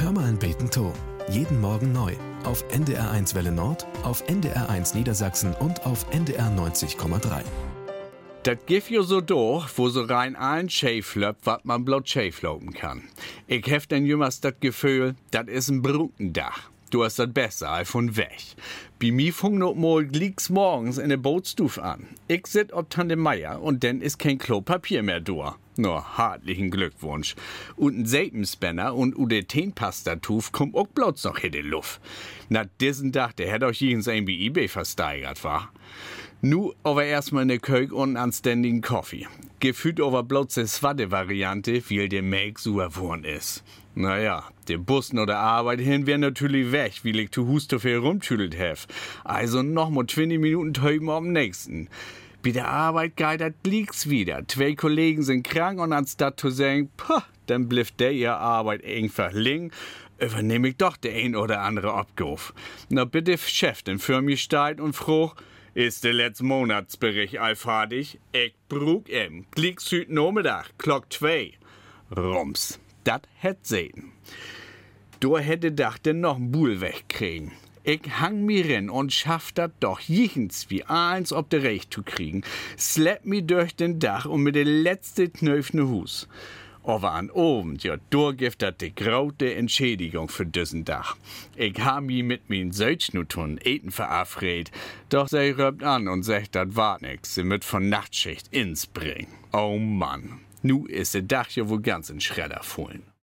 Hör mal ein Beten to. Jeden Morgen neu. Auf NDR1 Welle Nord, auf NDR1 Niedersachsen und auf NDR 90,3. Das gibt jo so durch, wo so rein allen Schäf löppt, wat man bloß Schäf lopen kann. Ich hef denn jümmers das Gefühl, das is ein Brukendach. Du hast das besser als von weg. Bei mir fängt noch mal liegt's morgens in der Bootstuf an. Ich sit ob Tante Meier und dann ist kein Klopapier mehr da. Nur hartlichen Glückwunsch. Und ein Seitenspanner und UD-10-Pasta-Tuf kommt auch bloß noch in die Luft. Na, diesen Tag, der hätt euch jens ein wie eBay versteigert, war. Nu aber erstmal in der Keuch und einen anständigen Kaffee. Gefühlt aber bloß die zweite Variante, weil der Melk super geworden ist. Naja, der Bus nach der Arbeit hin wär natürlich weg, weil ich zu Hus zu viel rumtüdelt hef. Also noch mal 20 Minuten töben am nächsten. Bei der Arbeit geht das liegt's wieder. 2 Kollegen sind krank und anstatt zu sagen, pah, dann blifft der ihr Arbeit einfach ling, übernehme ich doch der ein oder andere Abgabe. Na bitte, Chef, den für mich steigt und froh, ist der letzte Monatsbericht all fertig? Ich brug Klicks heute Nachmittag, Glock 2. Rums. Dat hätt sehen. Du hätte dacht denn noch n Buhl wegkriegen. Ich hang mir rin und schaff dat doch jichens wie eins ob de Recht zu kriegen. Slepp mi durch den Dach und mit de letzte knöfne Hus. Aber an oben, ja, durchgift dat de graute Entschädigung für diesen Dach. Ich hab mi mit min Söitschnutun Eten verabredet, doch sie röpt an und sagt, dat wart nix, sie mit von Nachtschicht ins bringen. Oh Mann, nu is de Dach ja wohl ganz in Schredder fallen.